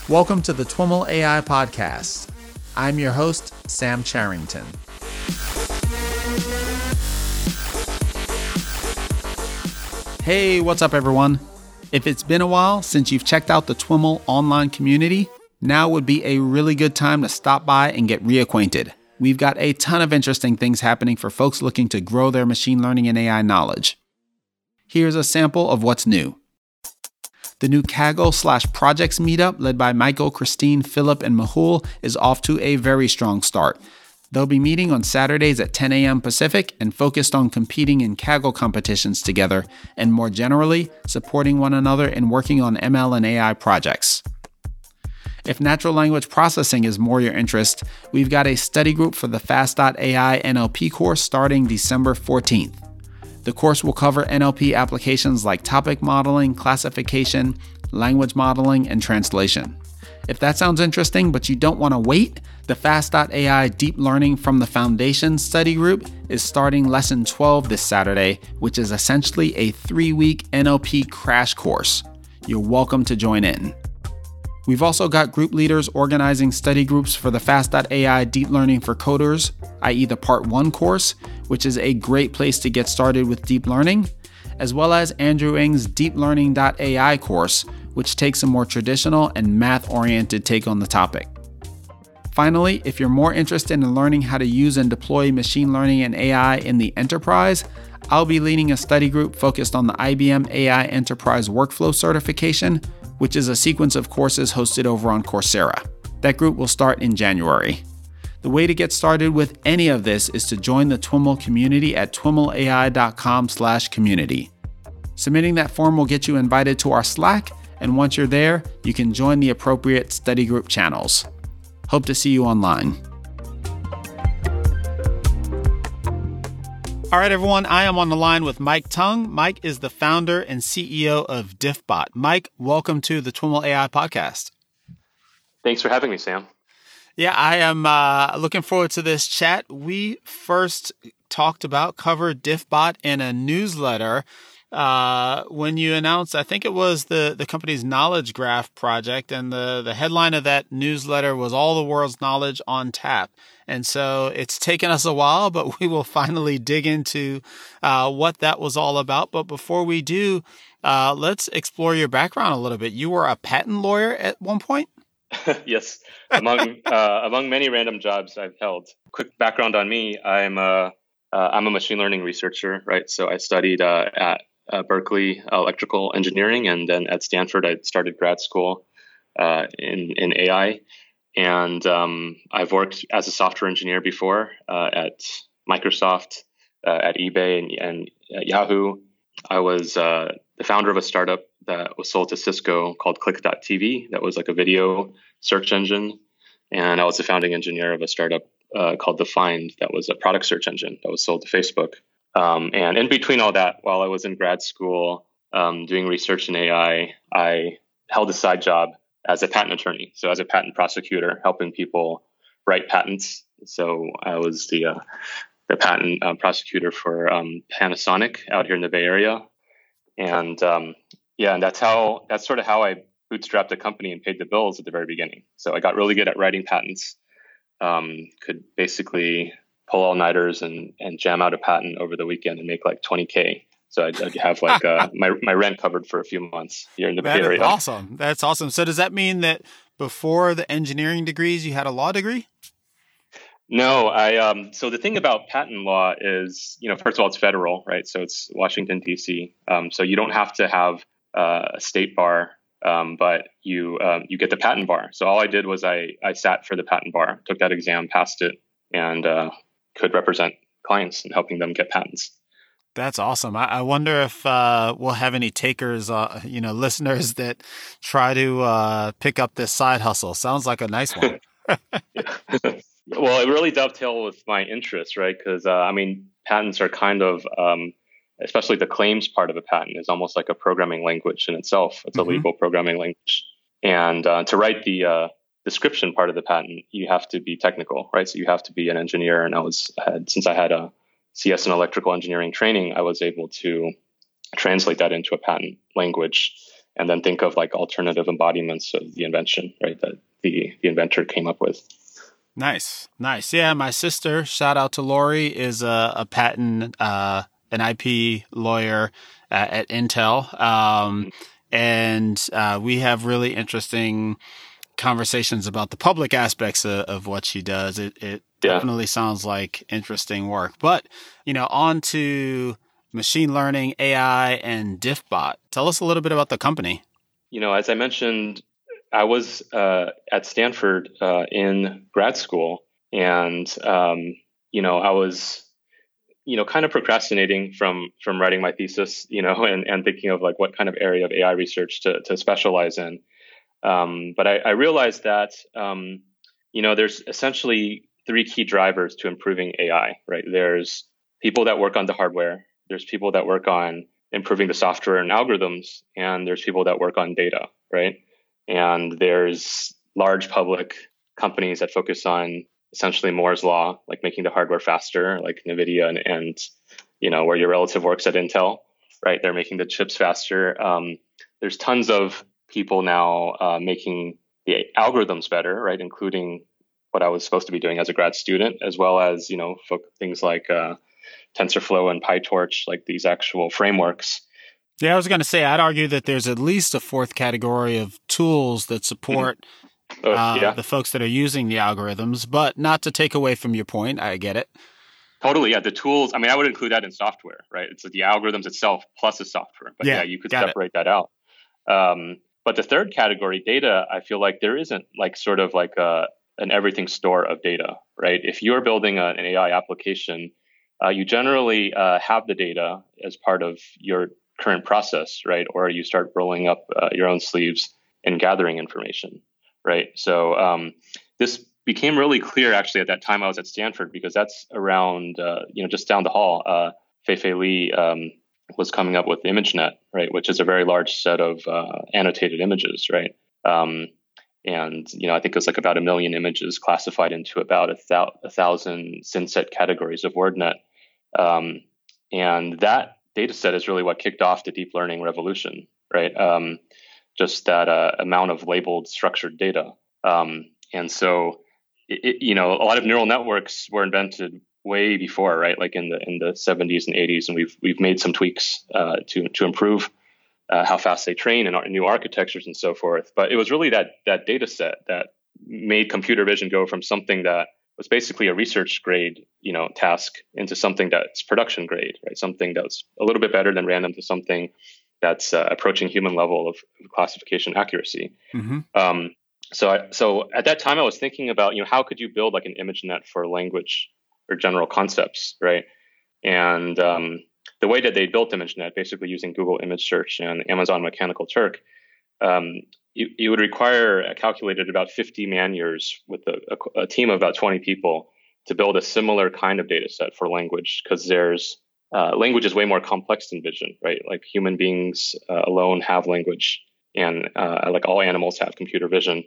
Welcome to the TWIML AI Podcast. I'm your host, Sam Charrington. Hey, what's up everyone? If it's been a while since you've checked out the TWIML online community, now would be a really good time to stop by and get reacquainted. We've got a ton of interesting things happening for folks looking to grow their machine learning and AI knowledge. Here's a sample of what's new. The new Kaggle/projects meetup led by Michael, Christine, Philip, and Mehul is off to a very strong start. They'll be meeting on Saturdays at 10 a.m. Pacific and focused on competing in Kaggle competitions together and more generally, supporting one another and working on ML and AI projects. If natural language processing is more your interest, we've got a study group for the Fast.ai NLP course starting December 14th. The course will cover NLP applications like topic modeling, classification, language modeling, and translation. If that sounds interesting but you don't want to wait, the Fast.ai Deep Learning from the Foundation study group is starting Lesson 12 this Saturday, which is essentially a 3-week NLP crash course. You're welcome to join in. We've also got group leaders organizing study groups for the Fast.ai Deep Learning for Coders, i.e. the Part 1 course, which is a great place to get started with deep learning, as well as Andrew Ng's DeepLearning.ai course, which takes a more traditional and math-oriented take on the topic. Finally, if you're more interested in learning how to use and deploy machine learning and AI in the enterprise, I'll be leading a study group focused on the IBM AI Enterprise Workflow Certification, which is a sequence of courses hosted over on Coursera. That group will start in January. The way to get started with any of this is to join the TWIML community at twimlai.com/community. Submitting that form will get you invited to our Slack, and once you're there, you can join the appropriate study group channels. Hope to see you online. All right, everyone, I am on the line with Mike Tung. Mike is the founder and CEO of Diffbot. Mike, welcome to the TWIML AI Podcast. Thanks for having me, Sam. Yeah, I am looking forward to this chat. We first covered Diffbot in a newsletter when you announced, I think it was the company's Knowledge Graph project, and the headline of that newsletter was All the World's Knowledge on Tap. And so it's taken us a while, but we will finally dig into what that was all about. But before we do, let's explore your background a little bit. You were a patent lawyer at one point? Yes, among many random jobs I've held. Quick background on me: I'm a machine learning researcher, right? So I studied at Berkeley electrical engineering, and then at Stanford I started grad school in AI. And I've worked as a software engineer before at Microsoft, at eBay, and at Yahoo. I was the founder of a startup that was sold to Cisco called Click.tv. That was like a video search engine. And I was the founding engineer of a startup called Defined. That was a product search engine that was sold to Facebook. And in between all that, while I was in grad school doing research in AI, I held a side job as a patent attorney. So as a patent prosecutor, helping people write patents. So I was the patent prosecutor for Panasonic out here in the Bay Area. And and that's sort of how I bootstrapped the company and paid the bills at the very beginning. So I got really good at writing patents, could basically pull all-nighters and jam out a patent over the weekend and make like $20K. So I'd have like my rent covered for a few months here in the Bay Area. Awesome. That's awesome. So does that mean that before the engineering degrees, you had a law degree? No, so the thing about patent law is, first of all, it's federal, right? So it's Washington, D.C. So you don't have to have a state bar, but you get the patent bar. So all I did was I sat for the patent bar, took that exam, passed it, and could represent clients in helping them get patents. That's awesome. I wonder if we'll have any takers, listeners that try to pick up this side hustle. Sounds like a nice one. Well, it really dovetailed with my interests, right? Because, patents are kind of, especially the claims part of a patent is almost like a programming language in itself. It's a legal programming language. And to write the description part of the patent, you have to be technical, right? So you have to be an engineer. And since I had a CS and electrical engineering training, I was able to translate that into a patent language and then think of like alternative embodiments of the invention, right, that the inventor came up with. Nice. Yeah, my sister, shout out to Lori, is a patent, an IP lawyer at Intel. And we have really interesting conversations about the public aspects of what she does. It definitely sounds like interesting work. But, on to machine learning, AI, and Diffbot. Tell us a little bit about the company. As I mentioned, I was at Stanford in grad school, and I was kind of procrastinating from writing my thesis, and thinking of like what kind of area of AI research to specialize in. But I realized that there's essentially three key drivers to improving AI, right? There's people that work on the hardware, there's people that work on improving the software and algorithms, and there's people that work on data, right? And there's large public companies that focus on essentially Moore's law, like making the hardware faster, like NVIDIA and where your relative works at Intel, right? They're making the chips faster. There's tons of people now making the algorithms better, right? Including what I was supposed to be doing as a grad student, as well as, things like TensorFlow and PyTorch, like these actual frameworks. Yeah, I was going to say, I'd argue that there's at least a fourth category of tools that support the folks that are using the algorithms, but not to take away from your point. I get it. Totally. Yeah. The tools, I would include that in software, right? It's the algorithms itself plus the software. But you could separate that out. But the third category, data, I feel like there isn't like sort of like an everything store of data, right? If you're building an AI application, you generally have the data as part of your current process, right? Or you start rolling up your own sleeves and gathering information, right? So this became really clear actually at that time I was at Stanford, because that's around, just down the hall, Fei-Fei Li was coming up with ImageNet, right? Which is a very large set of annotated images, right? And, I think it's like about 1 million images classified into about 1,000 synset categories of WordNet. And that data set is really what kicked off the deep learning revolution, right? Just that amount of labeled structured data. And so, a lot of neural networks were invented way before, right? Like in the 70s and 80s, and we've made some tweaks to improve how fast they train and new architectures and so forth. But it was really that data set that made computer vision go from something that was basically a research grade, task into something that's production grade, right? Something that's a little bit better than random to something that's approaching human level of classification accuracy. Mm-hmm. So at that time, I was thinking about, how could you build like an ImageNet for language or general concepts, right? And the way that they built ImageNet, basically using Google Image Search and Amazon Mechanical Turk, you would require calculated about 50 man-years with a team of about 20 people to build a similar kind of data set for language, because language is way more complex than vision, right? Like human beings alone have language, and like all animals have computer vision.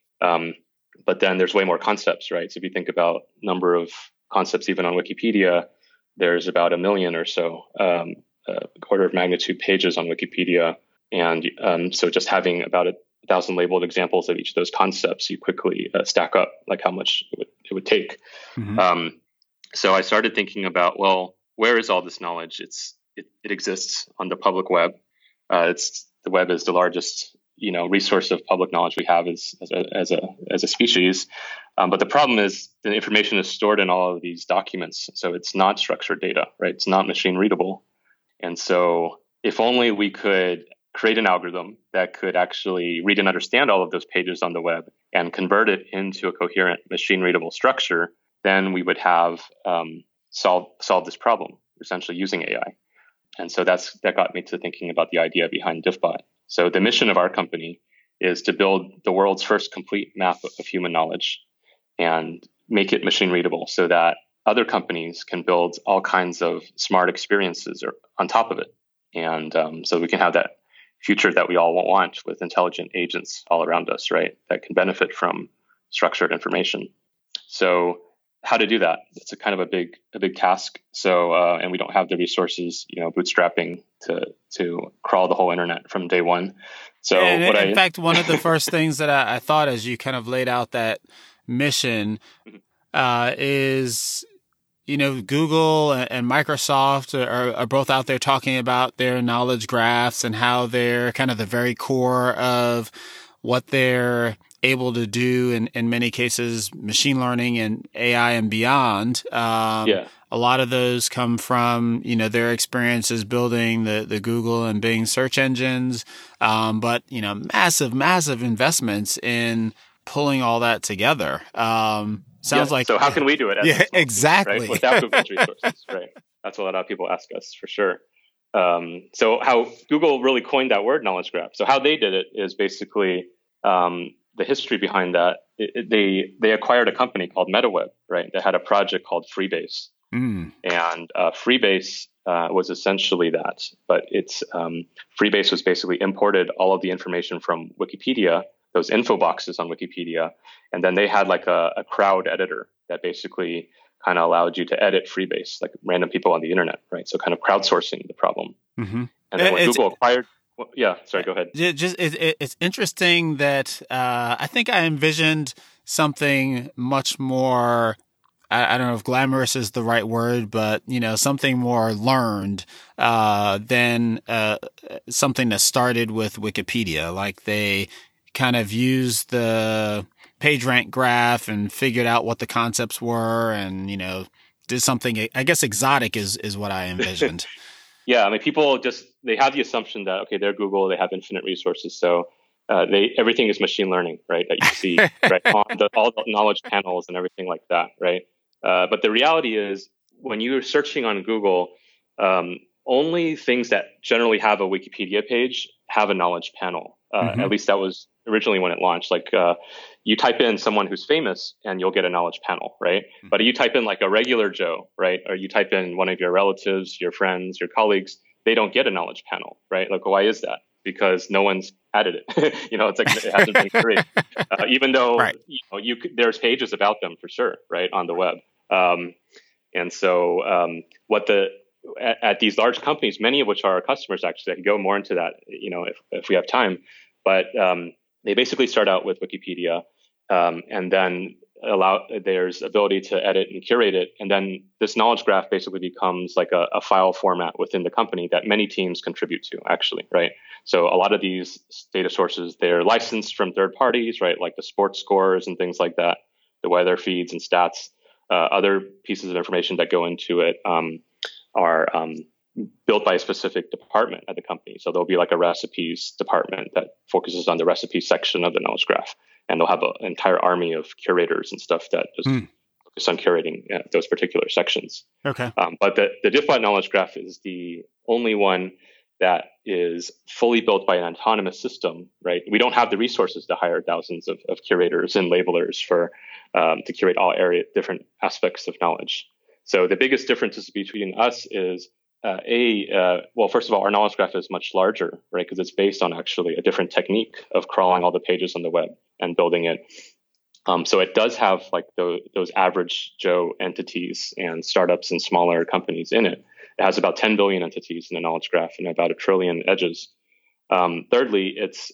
But then there's way more concepts, right? So if you think about number of concepts, even on Wikipedia, there's about 1 million or so, order of magnitude pages on Wikipedia. And so just having about 1,000 labeled examples of each of those concepts, you quickly stack up like how much it would take. Mm-hmm. So I started thinking about, well, where is all this knowledge? It exists on the public web. The web is the largest resource of public knowledge we have as a species. But the problem is the information is stored in all of these documents. So it's not structured data, right? It's not machine readable. And so if only we could create an algorithm that could actually read and understand all of those pages on the web and convert it into a coherent machine readable structure, then we would have solved this problem, essentially using AI. And so that got me to thinking about the idea behind Diffbot. So the mission of our company is to build the world's first complete map of human knowledge and make it machine readable so that other companies can build all kinds of smart experiences on top of it. And so we can have that future that we all want with intelligent agents all around us, right? That can benefit from structured information. So how to do that. It's a kind of a big task. So, and we don't have the resources, bootstrapping to crawl the whole internet from day one. So and in fact, one of the first things that I thought as you kind of laid out that mission is, Google and Microsoft are both out there talking about their knowledge graphs and how they're kind of the very core of what they're able to do in many cases, machine learning and AI and beyond. A lot of those come from, their experiences building the Google and Bing search engines. But, massive investments in pulling all that together. Sounds like. So how can we do it? Exactly. Right? Without Google's resources, right? That's what a lot of people ask us for sure. So how Google really coined that word knowledge graph. So how they did it is basically, the history behind that, they acquired a company called MetaWeb, right? They had a project called Freebase. And Freebase was essentially that. But Freebase was basically imported all of the information from Wikipedia, those info boxes on Wikipedia. And then they had like a crowd editor that basically kind of allowed you to edit Freebase, like random people on the internet, right? So kind of crowdsourcing the problem. Mm-hmm. And then when Google acquired... Well, yeah, sorry, go ahead. It's interesting that I think I envisioned something much more, I don't know if glamorous is the right word, but, something more learned than something that started with Wikipedia. Like they kind of used the PageRank graph and figured out what the concepts were and, did something, I guess exotic is what I envisioned. Yeah, I mean, people they have the assumption that, okay, they're Google, they have infinite resources. So everything is machine learning, right? That you see, right? On all the knowledge panels and everything like that, right? But the reality is when you're searching on Google, only things that generally have a Wikipedia page have a knowledge panel. At least that was originally when it launched. Like you type in someone who's famous and you'll get a knowledge panel, right? But you type in like a regular Joe, right? Or you type in one of your relatives, your friends, your colleagues, they don't get a knowledge panel, right? Like, why is that? Because no one's added it. It's like it hasn't been created. Even though right. There's pages about them for sure, right, on the web. And so at these large companies, many of which are our customers, actually, I can go more into that, if we have time. But they basically start out with Wikipedia, and then there's ability to edit and curate it. And then this knowledge graph basically becomes like a file format within the company that many teams contribute to, actually, right? So a lot of these data sources, they're licensed from third parties, right? Like the sports scores and things like that, the weather feeds and stats. Other pieces of information that go into it are built by a specific department at the company. So there'll be like a recipes department that focuses on the recipe section of the knowledge graph. And they'll have an entire army of curators and stuff that just focus on curating those particular sections. Okay. But the Diffbot knowledge graph is the only one that is fully built by an autonomous system, right? We don't have the resources to hire thousands of curators and labelers to curate all different aspects of knowledge. So the biggest differences between us is first of all, our knowledge graph is much larger, right? Because it's based on actually a different technique of crawling all the pages on the web and building it. So it does have like those average Joe entities and startups and smaller companies in it. It has about 10 billion entities in the knowledge graph and about 1 trillion edges. Secondly, it's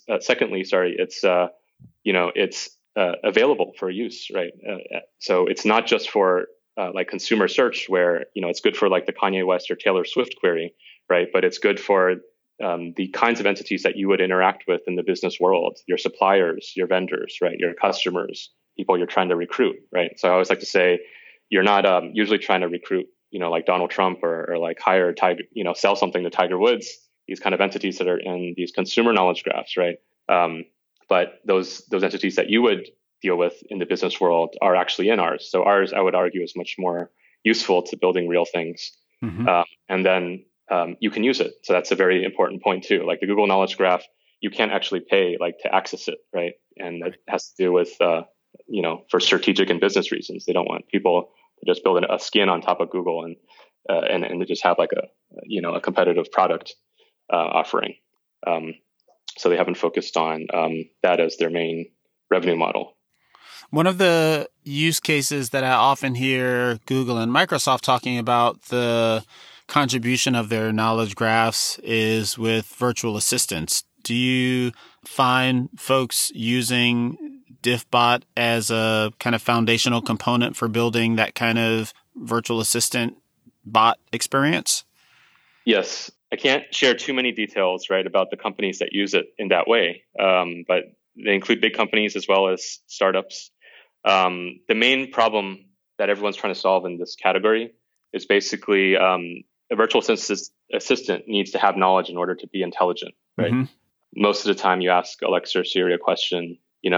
available for use, right? So it's not just for like consumer search where, it's good for like the Kanye West or Taylor Swift query, right? But it's good for the kinds of entities that you would interact with in the business world, your suppliers, your vendors, right? Your customers, people you're trying to recruit, right? So I always like to say, you're not usually trying to recruit, like Donald Trump or like hire Tiger, sell something to Tiger Woods, these kind of entities that are in these consumer knowledge graphs, right? But those entities that you would deal with in the business world are actually in ours. So ours, I would argue, is much more useful to building real things. And then you can use it. So that's a very important point too. Like the Google Knowledge Graph, you can't actually pay like to access it, right? And that has to do with, for strategic and business reasons. They don't want people to just build a skin on top of Google and to just have like a competitive product offering. So they haven't focused on that as their main revenue model. One of the use cases that I often hear Google and Microsoft talking about the contribution of their knowledge graphs is with virtual assistants. Do you find folks using Diffbot as a kind of foundational component for building that kind of virtual assistant bot experience? Yes. I can't share too many details, right, about the companies that use it in that way, but they include big companies as well as startups. The main problem that everyone's trying to solve in this category is basically a virtual assistant needs to have knowledge in order to be intelligent, right? Mm-hmm. Most of the time you ask Alexa or Siri a question,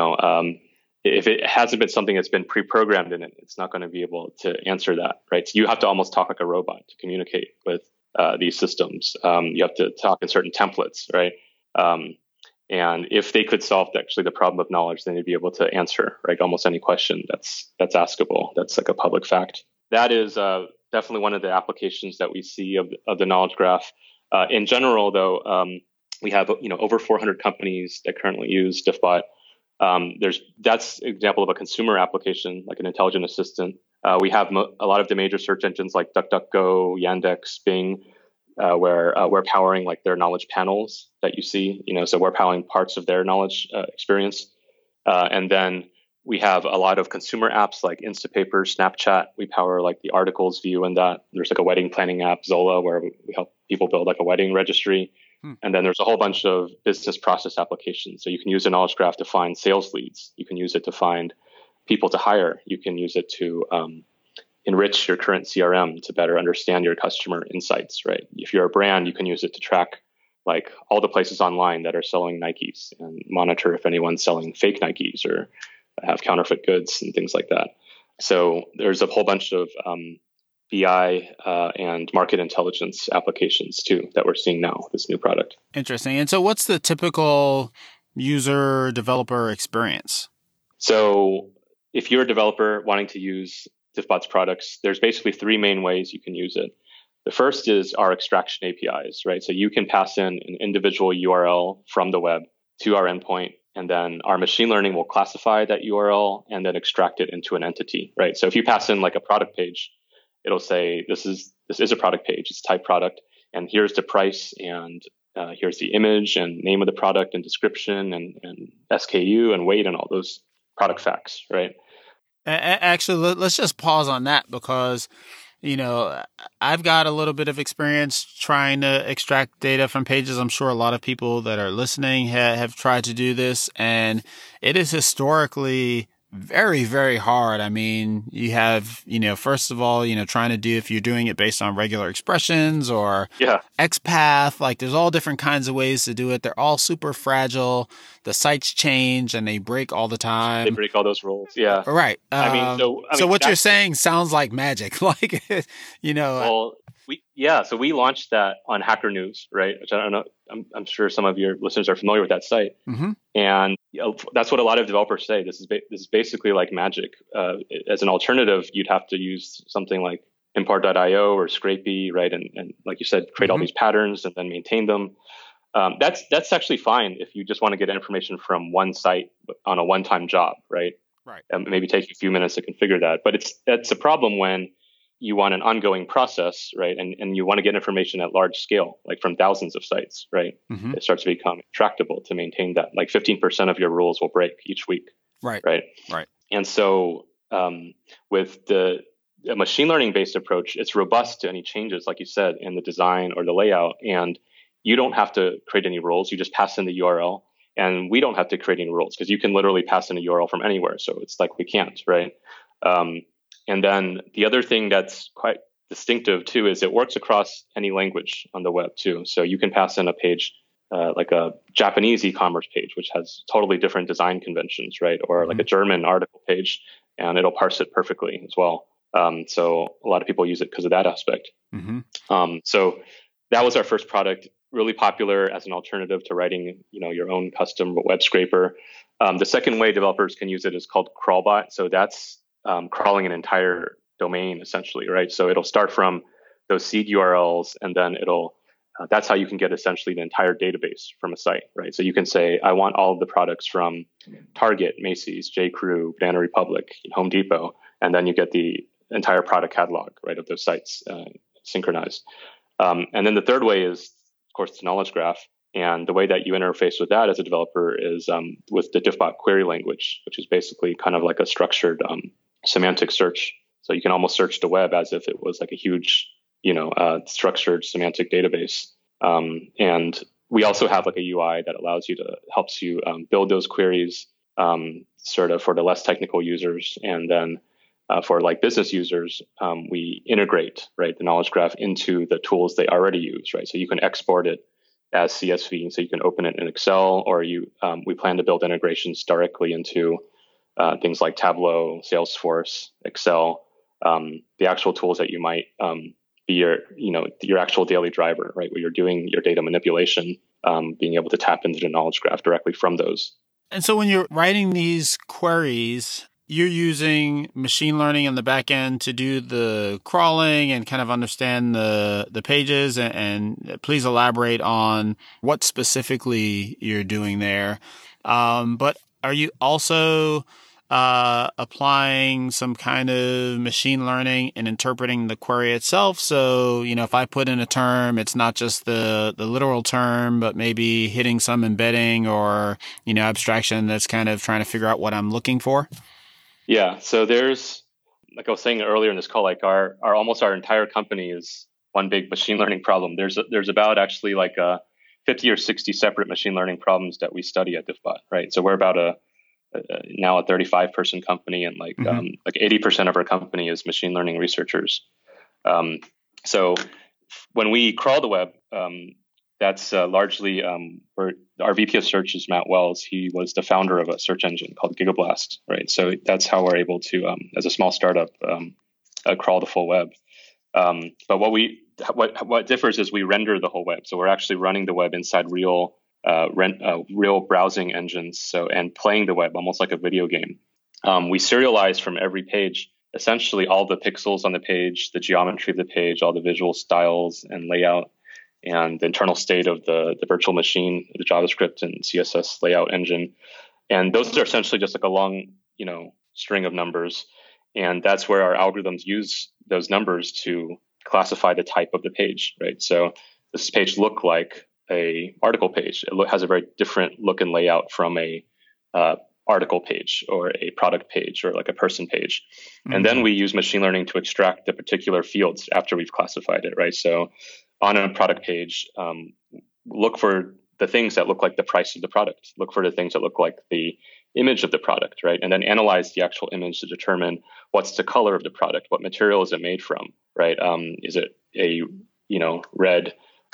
if it hasn't been something that's been pre-programmed in it, it's not going to be able to answer that, right? So you have to almost talk like a robot to communicate with these systems. You have to talk in certain templates, right? And if they could solve actually the problem of knowledge, then they'd be able to answer, right, almost any question that's askable. That's like a public fact. That is definitely one of the applications that we see of the knowledge graph. In general, though, we have over 400 companies that currently use Diffbot. That's an example of a consumer application, like an intelligent assistant. We have a lot of the major search engines like DuckDuckGo, Yandex, Bing, where we're powering like their knowledge panels that you see. So we're powering parts of their knowledge experience. And then we have a lot of consumer apps like Instapaper, Snapchat. We power like the articles view in that. There's like a wedding planning app, Zola, where we help people build like a wedding registry. And then there's a whole bunch of business process applications. So you can use a knowledge graph to find sales leads. You can use it to find people to hire. You can use it to enrich your current CRM to better understand your customer insights, right? If you're a brand, you can use it to track like all the places online that are selling Nikes and monitor if anyone's selling fake Nikes or have counterfeit goods and things like that. So there's a whole bunch of BI and market intelligence applications too that we're seeing now, this new product. Interesting. And so what's the typical user developer experience? So if you're a developer wanting to use Diffbot's products, there's basically three main ways you can use it. The first is our extraction APIs, right? So you can pass in an individual URL from the web to our endpoint, and then our machine learning will classify that URL and then extract it into an entity, right? So if you pass in like a product page, it'll say, this is a product page, it's type product, and here's the price, and here's the image and name of the product and description and SKU and weight and all those product facts, right? Actually, let's just pause on that because, I've got a little bit of experience trying to extract data from pages. I'm sure a lot of people that are listening have tried to do this, and it is historically very, very hard. I mean, you have, first of all, trying to do if you're doing it based on regular expressions or XPath, like there's all different kinds of ways to do it. They're all super fragile. The sites change and they break all the time. They break all those rules. Yeah. Right. So what you're saying sounds like magic. Like, Well, so we launched that on Hacker News, right? Which I don't know. I'm sure some of your listeners are familiar with that site. Mm-hmm. And that's what a lot of developers say. This is basically like magic. As an alternative, you'd have to use something like import.io or Scrapey, right? And like you said, create all these patterns and then maintain them. That's actually fine if you just want to get information from one site on a one-time job, right? Right. Maybe take a few minutes to configure that. But that's a problem when you want an ongoing process, right? And you want to get information at large scale, like from thousands of sites, right? Mm-hmm. It starts to become intractable to maintain that. Like 15% of your rules will break each week. Right. Right. Right. And so with a machine learning based approach, it's robust to any changes, like you said, in the design or the layout. And you don't have to create any rules. You just pass in the URL. And we don't have to create any rules because you can literally pass in a URL from anywhere. So it's like we can't, right? And then the other thing that's quite distinctive too is it works across any language on the web too. So you can pass in a page like a Japanese e-commerce page, which has totally different design conventions, right? Or like a German article page, and it'll parse it perfectly as well. So a lot of people use it because of that aspect. Mm-hmm. So that was our first product, really popular as an alternative to writing, your own custom web scraper. The second way developers can use it is called Crawlbot. So that's crawling an entire domain essentially, right? So it'll start from those seed URLs and then it'll That's how you can get essentially the entire database from a site, right? So you can say, I want all of the products from Target, Macy's, J. Crew, Banana Republic, Home Depot, and then you get the entire product catalog, right, of those sites synchronized. And then the third way is, of course, the knowledge graph. And the way that you interface with that as a developer is with the Diffbot query language, which is basically kind of like a structured semantic search. So you can almost search the web as if it was like a huge, structured semantic database. And we also have like a UI that helps you build those queries sort of for the less technical users. And then for like business users, we integrate, right, the knowledge graph into the tools they already use, right? So you can export it as CSV, so you can open it in Excel, or we plan to build integrations directly into things like Tableau, Salesforce, Excel, the actual tools that you might be your actual daily driver, right? Where you're doing your data manipulation, being able to tap into the knowledge graph directly from those. And so when you're writing these queries, you're using machine learning in the back end to do the crawling and kind of understand the pages. And please elaborate on what specifically you're doing there. But are you also applying some kind of machine learning in interpreting the query itself? So, if I put in a term, it's not just the literal term, but maybe hitting some embedding or, abstraction that's kind of trying to figure out what I'm looking for? Yeah. So there's, like I was saying earlier in this call, like our entire company is one big machine learning problem. There's about actually like 50 or 60 separate machine learning problems that we study at Diffbot, right? So we're about now a 35-person company, and like 80% of our company is machine learning researchers. So when we crawl the web, that's largely our VP of search is Matt Wells. He was the founder of a search engine called GigaBlast, right? So that's how we're able to, as a small startup, crawl the full web. But what differs is we render the whole web. So we're actually running the web inside real browsing engines, and playing the web almost like a video game. We serialize from every page essentially all the pixels on the page, the geometry of the page, all the visual styles and layout, and the internal state of the virtual machine, the JavaScript and CSS layout engine. And those are essentially just like a long, string of numbers. And that's where our algorithms use those numbers to classify the type of the page, right? So does this page look like a article page? It has a very different look and layout from a article page or a product page or like a person page. Mm-hmm. And then we use machine learning to extract the particular fields after we've classified it, right? So on a product page, look for the things that look like the price of the product. Look for the things that look like the image of the product, right? And then analyze the actual image to determine what's the color of the product, what material is it made from, right? Is it a red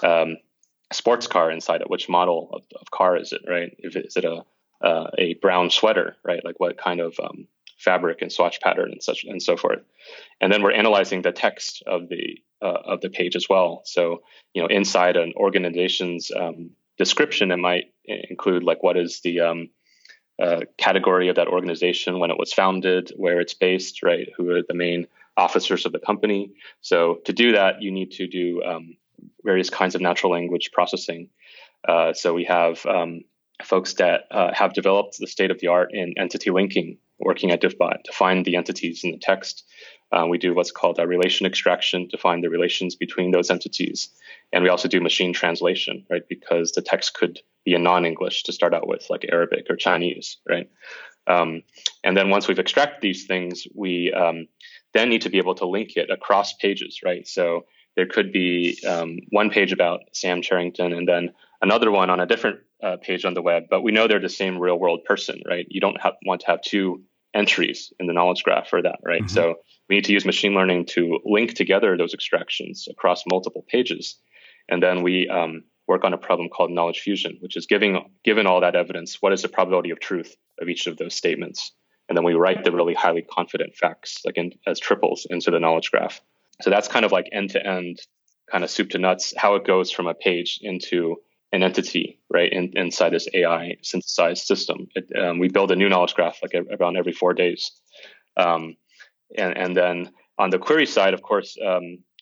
sports car inside it? Which model of car is it, right? Is it a brown sweater, right? Like what kind of fabric and swatch pattern and such and so forth. And then we're analyzing the text of the page as well. So, inside an organization's description, it might include like what is the category of that organization, when it was founded, where it's based, right? Who are the main officers of the company? So to do that, you need to do various kinds of natural language processing. So we have folks that have developed the state of the art in entity linking, working at Diffbot to find the entities in the text. We do what's called a relation extraction to find the relations between those entities. And we also do machine translation, right? Because the text could be a non-English to start out with, like Arabic or Chinese, right? And then once we've extracted these things, we then need to be able to link it across pages, right? So there could be one page about Sam Charrington and then another one on a different page on the web, but we know they're the same real world person, right? You don't want to have two entries in the knowledge graph for that, right? Mm-hmm. So we need to use machine learning to link together those extractions across multiple pages. And then we work on a problem called knowledge fusion, which is given all that evidence, what is the probability of truth of each of those statements? And then we write the really highly confident facts as triples into the knowledge graph. So that's kind of like end-to-end, kind of soup to nuts, how it goes from a page into an entity, right, inside this AI synthesized system. We build a new knowledge graph like around every 4 days. And then on the query side, of course,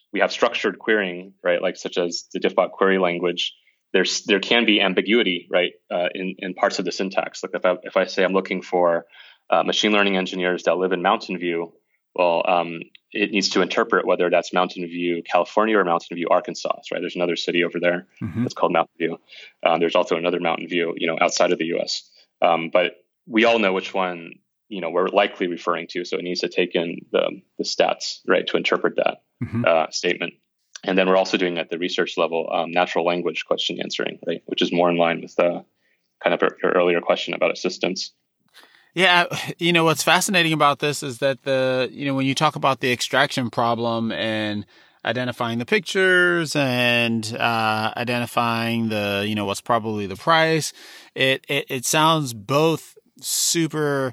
we have structured querying, right? Like such as the Diffbot query language, there can be ambiguity, right, in parts of the syntax. Like if I say I'm looking for machine learning engineers that live in Mountain View, well, it needs to interpret whether that's Mountain View, California, or Mountain View, Arkansas. Right? There's another city over there that's called Mountain View. There's also another Mountain View, outside of the U.S. But we all know which one, we're likely referring to. So it needs to take in the stats, right, to interpret that statement. And then we're also doing at the research level natural language question answering, right, which is more in line with the kind of your earlier question about assistance. Yeah, what's fascinating about this is that when you talk about the extraction problem and identifying the pictures and identifying the, what's probably the price, it sounds both super,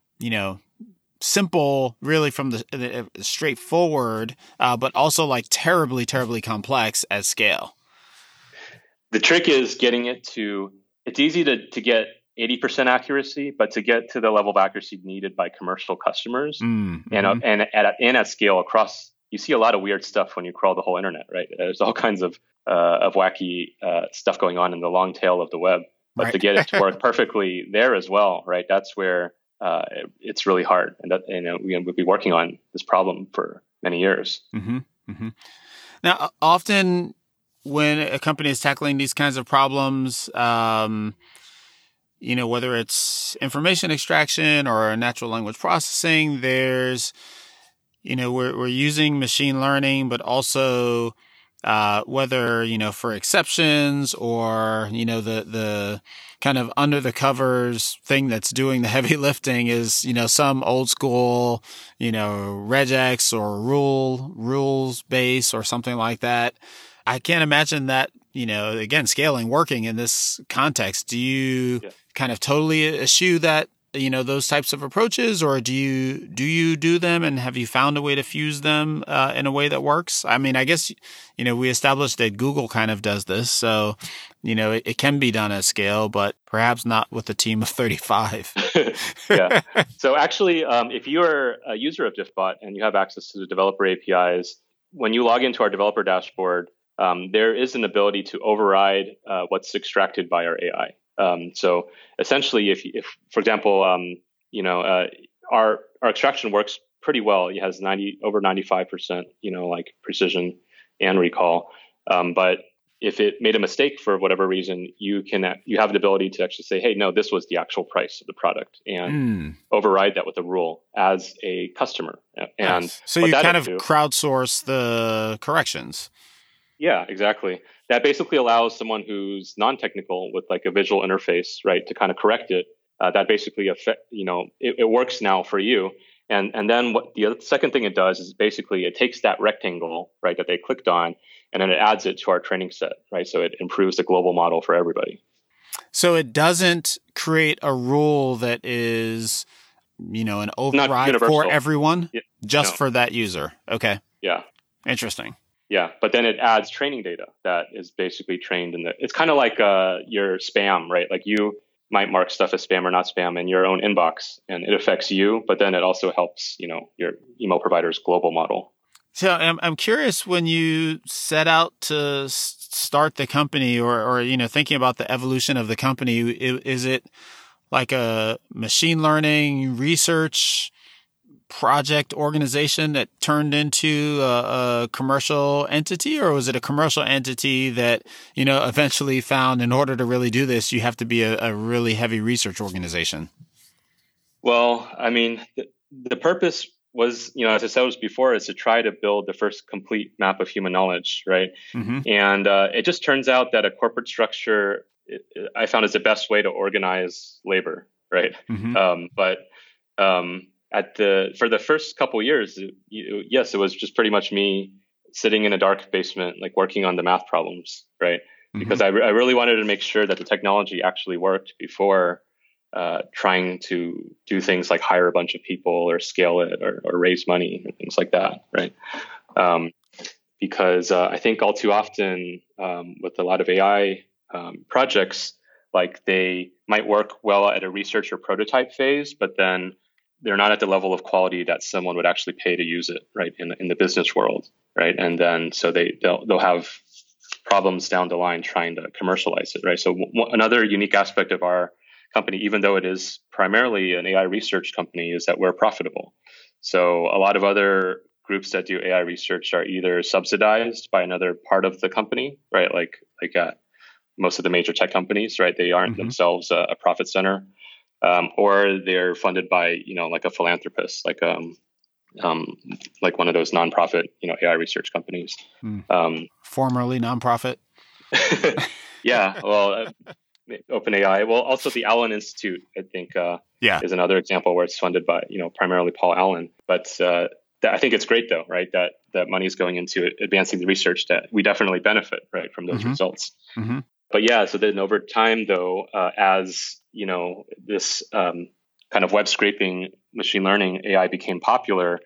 simple, really from the straightforward, but also like terribly, terribly complex at scale. The trick is getting it to, it's easy to get 80% accuracy, but to get to the level of accuracy needed by commercial customers and at scale across, you see a lot of weird stuff when you crawl the whole internet, right? There's all kinds of wacky stuff going on in the long tail of the web, but to get it to work perfectly there as well, right? That's where it's really hard, and that we'll be working on this problem for many years. Now, often when a company is tackling these kinds of problems, whether it's information extraction or natural language processing, there's, we're using machine learning, but also whether, for exceptions or, the kind of under the covers thing that's doing the heavy lifting is, some old school, regex or rules base or something like that. I can't imagine that, again, scaling, working in this context. Do you kind of totally eschew that, those types of approaches, or do you do them, and have you found a way to fuse them in a way that works? I mean, I guess, we established that Google kind of does this. So, it can be done at scale, but perhaps not with a team of 35. Yeah. So actually, if you're a user of Diffbot and you have access to the developer APIs, when you log into our developer dashboard, there is an ability to override what's extracted by our AI. So essentially, if for example, our extraction works pretty well. It has over 95%, like precision and recall. But if it made a mistake for whatever reason, you have the ability to actually say, hey, no, this was the actual price of the product, and override that with a rule as a customer. And so you kind of crowdsource the corrections. Yeah, exactly. That basically allows someone who's non-technical with like a visual interface, right, to kind of correct it. That basically it works now for you. And then what the second thing it does is basically it takes that rectangle, right, that they clicked on, and then it adds it to our training set, right? So it improves the global model for everybody. So it doesn't create a rule that is, an override for everyone, just for that user. Okay. Yeah. Interesting. Yeah, but then it adds training data that is basically trained it's kind of like your spam, right? Like you might mark stuff as spam or not spam in your own inbox, and it affects you, but then it also helps, your email provider's global model. So I'm curious, when you set out to start the company or thinking about the evolution of the company, is it like a machine learning research project organization that turned into a commercial entity, or was it a commercial entity that, eventually found in order to really do this, you have to be a really heavy research organization? Well, I mean, the purpose was, as I said before, is to try to build the first complete map of human knowledge, right? And it just turns out that a corporate structure, I found, is the best way to organize labor, right? For the first couple of years, yes, it was just pretty much me sitting in a dark basement, like working on the math problems, right? Because I really wanted to make sure that the technology actually worked before trying to do things like hire a bunch of people or scale it or raise money or things like that, right? Because I think all too often with a lot of AI projects, like they might work well at a research or prototype phase, but then they're not at the level of quality that someone would actually pay to use it, right, in the business world, right? And then so they'll have problems down the line trying to commercialize it, right? So another unique aspect of our company, even though it is primarily an AI research company, is that we're profitable. So a lot of other groups that do AI research are either subsidized by another part of the company, right? Like most of the major tech companies, right? They aren't themselves a profit center, or they're funded by, like a philanthropist, like one of those nonprofit, AI research companies. Formerly nonprofit. Yeah. Well, OpenAI. Well, also the Allen Institute, I think, is another example where it's funded by, primarily Paul Allen. But I think it's great, though, right? That money is going into advancing the research that we definitely benefit, right, from those results. But yeah, so then over time, though, as this kind of web scraping machine learning AI became popular,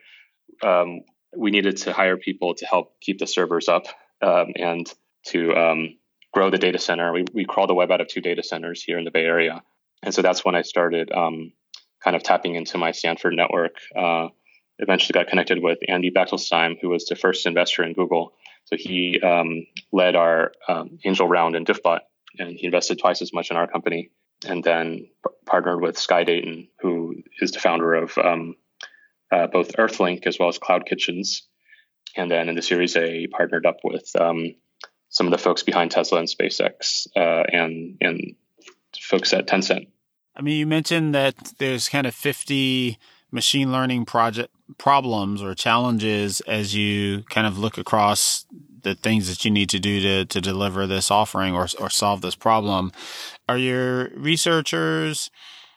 we needed to hire people to help keep the servers up and to grow the data center. We crawl the web out of 2 data centers here in the Bay Area. And so that's when I started kind of tapping into my Stanford network. Eventually got connected with Andy Bechtolsheim, who was the first investor in Google. So he led our angel round in Diffbot, and he invested twice as much in our company. And then partnered with Sky Dayton, who is the founder of both Earthlink as well as Cloud Kitchens. And then in the Series A, partnered up with some of the folks behind Tesla and SpaceX and folks at Tencent. I mean, you mentioned that there's kind of 50 machine learning problems or challenges as you kind of look across the things that you need to do to deliver this offering or solve this problem. Are your researchers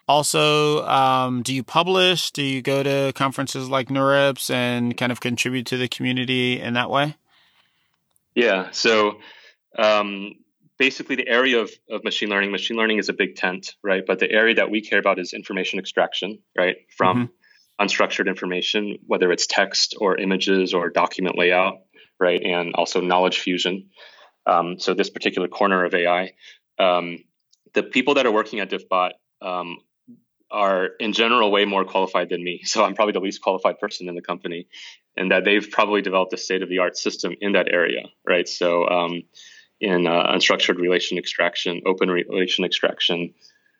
also, do you publish? Do you go to conferences like NeurIPS and kind of contribute to the community in that way? Yeah. So basically the area of machine learning is a big tent, right? But the area that we care about is information extraction, right? From unstructured information, whether it's text or images or document layout, right? And also knowledge fusion. So this particular corner of AI, the people that are working at Diffbot are in general way more qualified than me. So I'm probably the least qualified person in the company, and that they've probably developed a state-of-the-art system in that area, right? So in unstructured relation extraction, open relation extraction,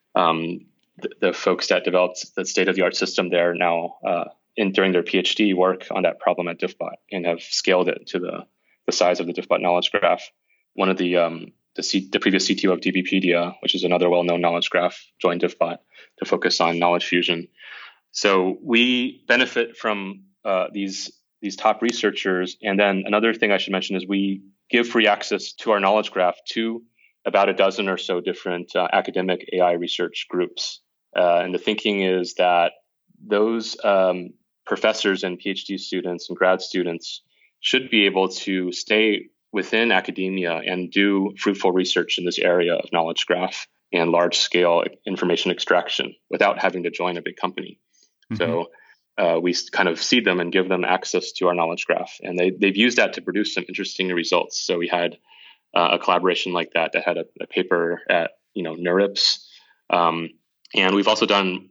the folks that developed the state-of-the-art system there now during their PhD work on that problem at Diffbot and have scaled it to the size of the Diffbot knowledge graph. One of the previous CTO of DBpedia, which is another well-known knowledge graph, joined Diffbot to focus on knowledge fusion. So we benefit from these top researchers. And then another thing I should mention is we give free access to our knowledge graph to about a dozen or so different academic AI research groups. And the thinking is that those professors and PhD students and grad students should be able to stay within academia and do fruitful research in this area of knowledge graph and large-scale information extraction without having to join a big company. So we kind of seed them and give them access to our knowledge graph. And they've used that to produce some interesting results. So we had a collaboration like that had a paper at NeurIPS. And we've also done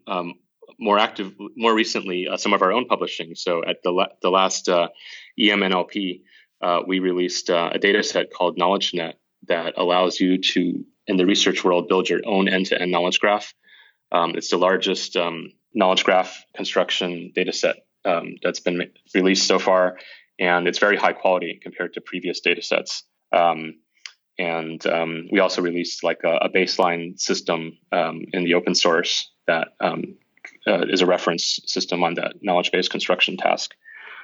more recently some of our own publishing. So at the last EMNLP, we released a data set called KnowledgeNet that allows you to, in the research world, build your own end-to-end knowledge graph. It's the largest knowledge graph construction data set that's been released so far, and it's very high quality compared to previous data sets. And we also released like a baseline system in the open source that is a reference system on that knowledge-based construction task.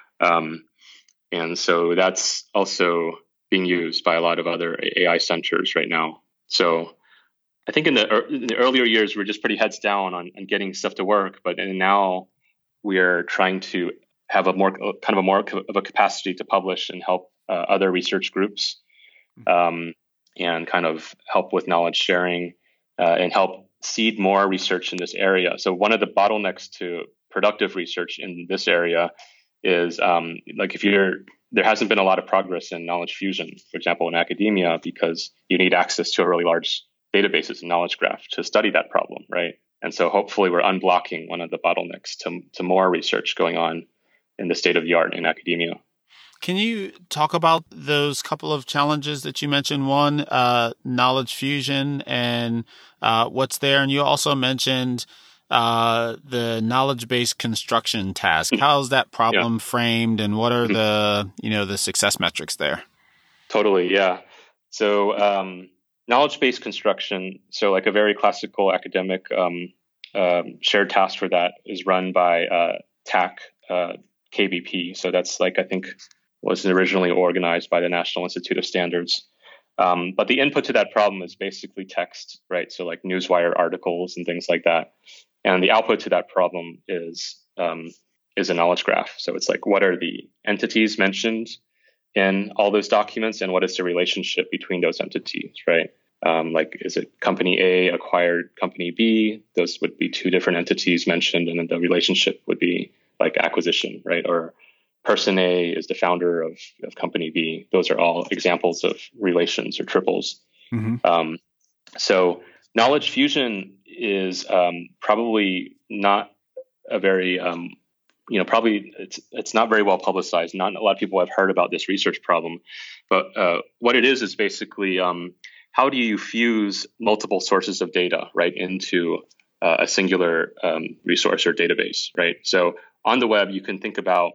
And so that's also being used by a lot of other AI centers right now. So I think in the earlier years, we're just pretty heads down on getting stuff to work. But now we are trying to have more of a capacity to publish and help other research groups and kind of help with knowledge sharing and help seed more research in this area. So one of the bottlenecks to productive research in this area is there hasn't been a lot of progress in knowledge fusion, for example, in academia, because you need access to a really large databases and knowledge graph to study that problem, right? And so hopefully we're unblocking one of the bottlenecks to more research going on in the state of the art in academia. Can you talk about those couple of challenges that you mentioned? One, knowledge fusion and what's there. And you also mentioned the knowledge-based construction task. How is that problem framed, and what are the success metrics there? Totally, yeah. So knowledge-based construction, so like a very classical academic shared task for that is run by TAC KBP. So that's like, I think, was originally organized by the National Institute of Standards. But the input to that problem is basically text, right? So like newswire articles and things like that. And the output to that problem is a knowledge graph. So it's like, what are the entities mentioned in all those documents, and what is the relationship between those entities, right? Like, is it company A acquired company B? Those would be two different entities mentioned, and then the relationship would be like acquisition, right? Or person A is the founder of company B. Those are all examples of relations or triples. Mm-hmm. So knowledge fusion is probably not a very, probably it's not very well publicized. Not a lot of people have heard about this research problem, but what it is basically how do you fuse multiple sources of data, right, into a singular resource or database, right? So on the web, you can think about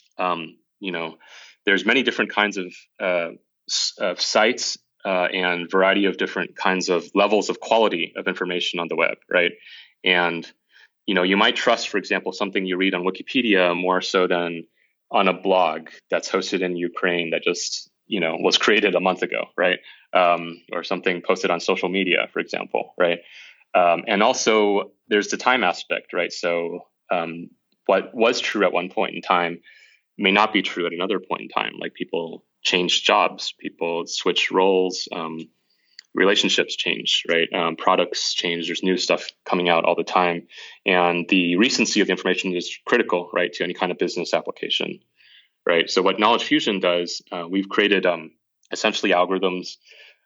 there's many different kinds of sites and variety of different kinds of levels of quality of information on the web, right? And, you might trust, for example, something you read on Wikipedia more so than on a blog that's hosted in Ukraine that just, was created a month ago, right? Or something posted on social media, for example, right? And also there's the time aspect, right? So what was true at one point in time may not be true at another point in time. Like, people change jobs, people switch roles, relationships change, right? Products change. There's new stuff coming out all the time. And the recency of the information is critical, right, to any kind of business application, right? So what Knowledge Fusion does, we've created essentially algorithms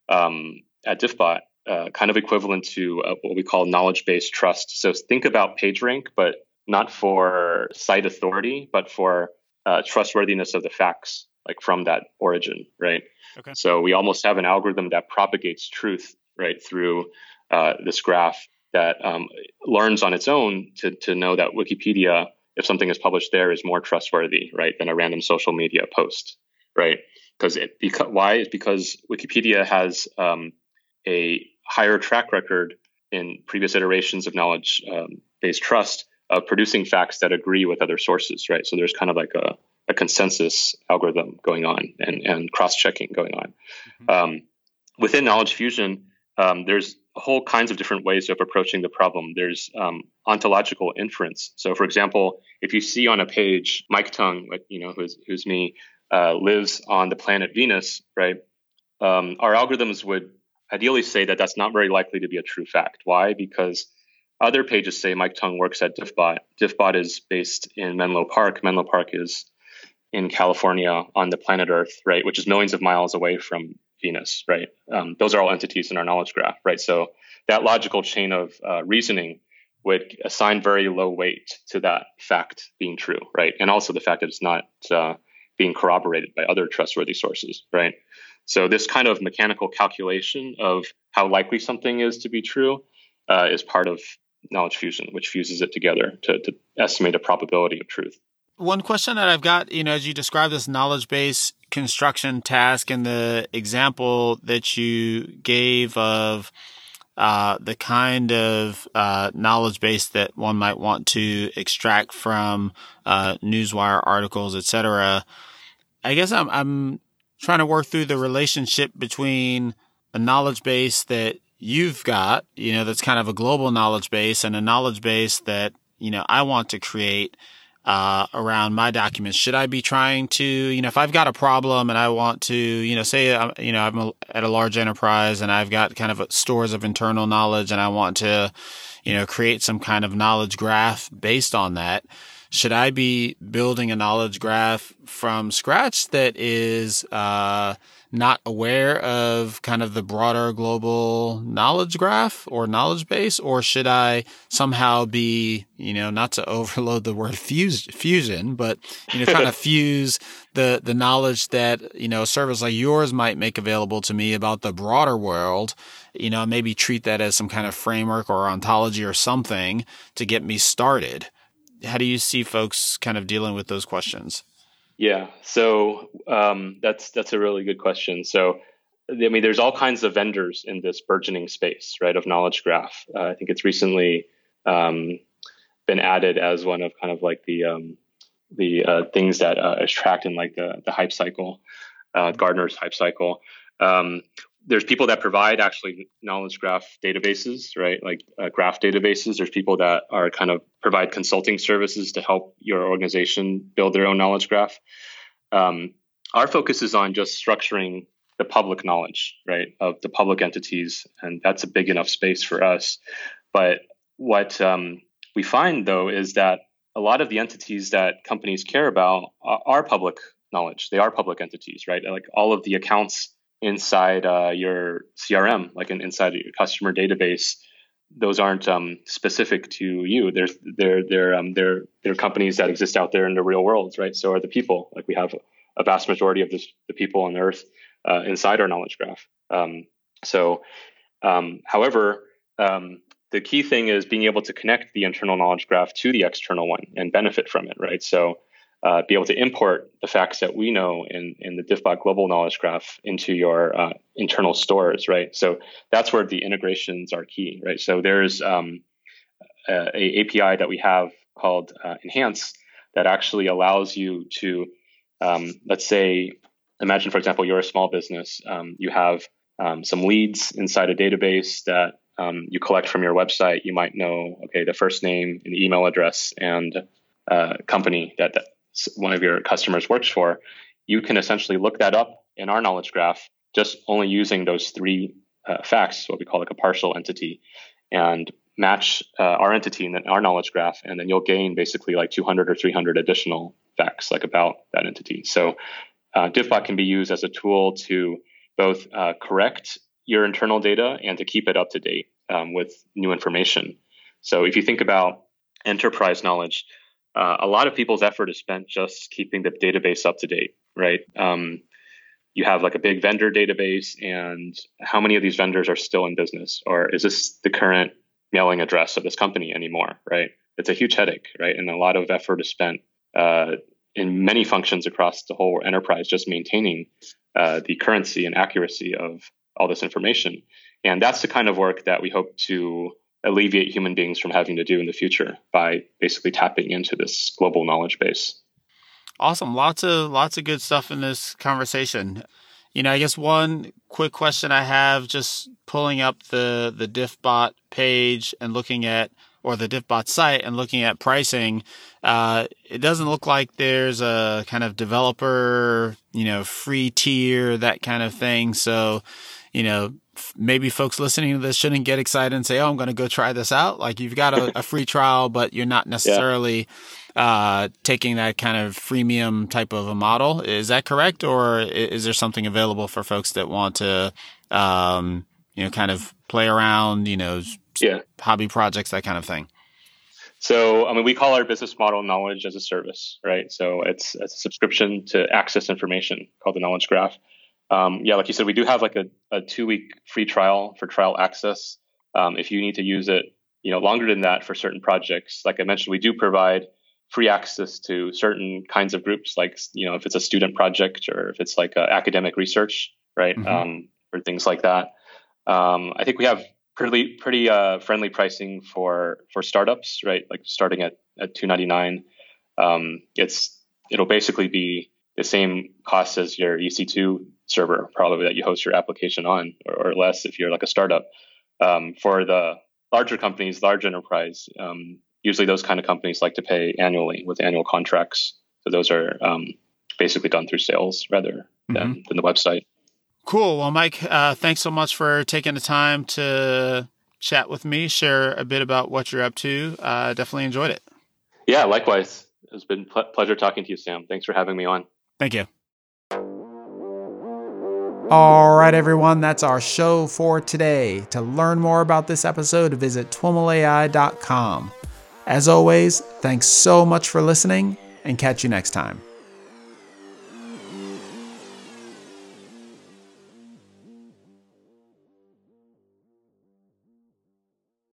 at Diffbot, kind of equivalent to what we call knowledge-based trust. So think about PageRank, but not for site authority, but for trustworthiness of the facts, like from that origin, right? Okay. So we almost have an algorithm that propagates truth, right, through this graph that learns on its own to know that Wikipedia, if something is published there, is more trustworthy, right, than a random social media post, right? Why? It's because Wikipedia has a higher track record in previous iterations of knowledge-based trust of producing facts that agree with other sources, right? So there's kind of like a consensus algorithm going on and cross-checking going on. Mm-hmm. Within Knowledge Fusion, there's whole kinds of different ways of approaching the problem. There's ontological inference. So, for example, if you see on a page, Mike Tung, who's me, lives on the planet Venus, right? Our algorithms would ideally say that that's not very likely to be a true fact. Why? Because other pages say Mike Tung works at Diffbot. Diffbot is based in Menlo Park. Menlo Park is in California on the planet Earth, right, which is millions of miles away from Venus, right? Those are all entities in our knowledge graph, right? So that logical chain of reasoning would assign very low weight to that fact being true, right? And also the fact that it's not being corroborated by other trustworthy sources, right? So this kind of mechanical calculation of how likely something is to be true is part of Knowledge Fusion, which fuses it together to estimate a probability of truth. One question that I've got, as you describe this knowledge-based construction task and the example that you gave of the kind of knowledge base that one might want to extract from newswire articles, et cetera, I guess I'm trying to work through the relationship between a knowledge base that you've got, that's kind of a global knowledge base, and a knowledge base that, I want to create around my documents. Should I be trying to, if I've got a problem and I want to, say, I'm at a large enterprise and I've got kind of stores of internal knowledge and I want to, create some kind of knowledge graph based on that. should I be building a knowledge graph from scratch that is not aware of kind of the broader global knowledge graph or knowledge base? Or should I somehow be, not to overload the word fusion, but, trying to fuse the knowledge that, a service like yours might make available to me about the broader world, maybe treat that as some kind of framework or ontology or something to get me started? How do you see folks kind of dealing with those questions? Yeah, so that's a really good question. So, there's all kinds of vendors in this burgeoning space, right, of knowledge graph. I think it's recently been added as one of kind of like the things that is tracked in like the hype cycle, Gartner's hype cycle. There's people that provide actually knowledge graph databases, right? Like graph databases. There's people that are kind of provide consulting services to help your organization build their own knowledge graph. Our focus is on just structuring the public knowledge, right, of the public entities. And that's a big enough space for us. But what we find, though, is that a lot of the entities that companies care about are public knowledge. They are public entities, right? Like all of the accounts inside your CRM, like inside your customer database, those aren't specific to you. They're companies that exist out there in the real world, right? So are the people. Like we have a vast majority of the people on Earth inside our knowledge graph. However, the key thing is being able to connect the internal knowledge graph to the external one and benefit from it, right? So be able to import the facts that we know in the Diffbot global knowledge graph into your internal stores, right? So that's where the integrations are key, right? So there's a API that we have called Enhance that actually allows you to, let's say, imagine, for example, you're a small business. You have some leads inside a database that you collect from your website. You might know, okay, the first name and email address and company that one of your customers works for. You can essentially look that up in our knowledge graph, just only using those three facts, what we call like a partial entity, and match our entity in our knowledge graph. And then you'll gain basically like 200 or 300 additional facts like about that entity. So Diffbot can be used as a tool to both correct your internal data and to keep it up to date with new information. So if you think about enterprise knowledge, a lot of people's effort is spent just keeping the database up to date, right? You have like a big vendor database, and how many of these vendors are still in business? Or is this the current mailing address of this company anymore, right? It's a huge headache, right? And a lot of effort is spent in many functions across the whole enterprise just maintaining the currency and accuracy of all this information. And that's the kind of work that we hope to alleviate human beings from having to do in the future by basically tapping into this global knowledge base. Awesome. Lots of good stuff in this conversation. I guess one quick question I have, just pulling up the Diffbot page and looking at, or the Diffbot site and looking at pricing, it doesn't look like there's a kind of developer, free tier, that kind of thing. So, maybe folks listening to this shouldn't get excited and say, oh, I'm going to go try this out. Like you've got a free trial, but you're not necessarily taking that kind of freemium type of a model. Is that correct? Or is there something available for folks that want to, kind of play around, hobby projects, that kind of thing? So, we call our business model knowledge as a service, right? So it's a subscription to access information called the Knowledge Graph. Like you said, we do have like a 2-week free trial for trial access. If you need to use it, longer than that for certain projects, like I mentioned, we do provide free access to certain kinds of groups, like, if it's a student project or if it's like academic research, right? Mm-hmm. Or things like that. I think we have pretty friendly pricing for startups, right? Like starting at $299. It'll basically be the same cost as your EC2 server, probably, that you host your application on, or less if you're like a startup. For the larger companies, large enterprise, usually those kind of companies like to pay annually with annual contracts. So those are basically done through sales rather than the website. Cool. Well, Mike, thanks so much for taking the time to chat with me, share a bit about what you're up to. Definitely enjoyed it. Yeah, likewise. It's been pleasure talking to you, Sam. Thanks for having me on. Thank you. All right, everyone, that's our show for today. To learn more about this episode, visit TWIMLai.com. As always, thanks so much for listening, and catch you next time.